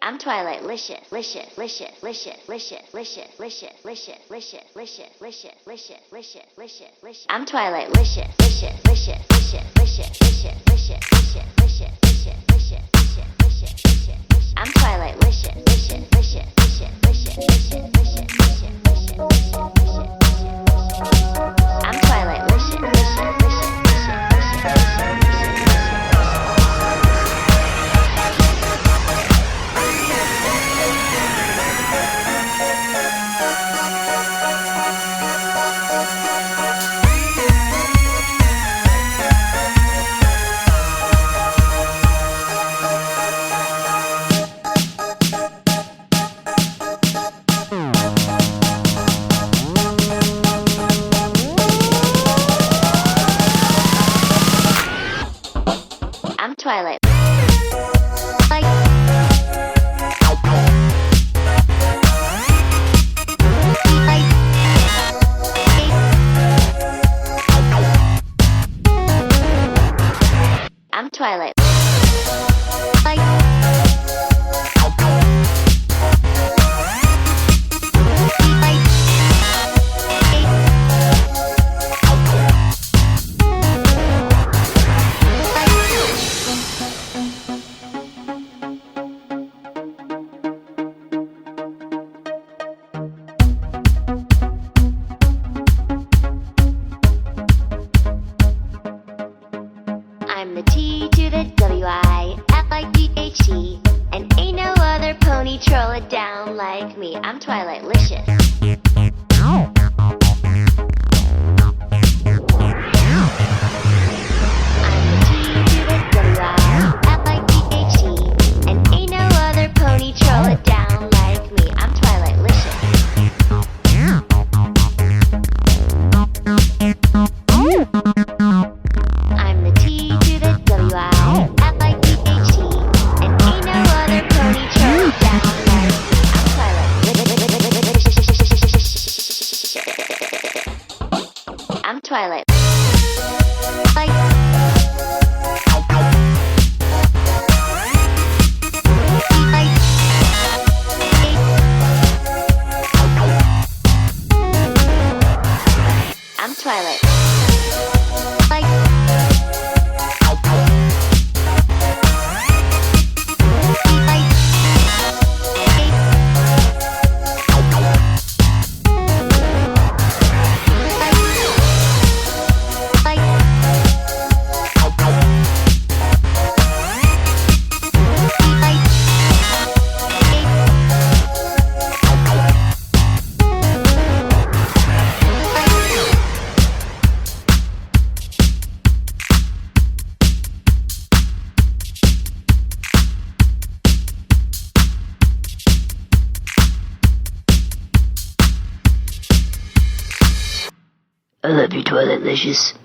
I'm Twilight Licious, licious, licious, licious, licious, licious, licious, licious, licious, licious, licious, licious, licious, licious, licious. I'm Twilight Licious, licious, licious, licious, licious, licious, licious, licious, licious, licious, licious, licious, licious, licious, licious. I'm Twilight Licious, licious, licious, licious, licious, licious, licious, licious, licious, licious, licious. I'm Twilight Licious, licious, licious, licious, licious, licious. I'm Twilight. I'm Twilight. I'm the T to the W-I-L-I-G-H-T, and ain't no other pony troll it down like me. I'm Twilight Licious. I'm Twilight. I'm Twilight. I love you, Twilight Licious.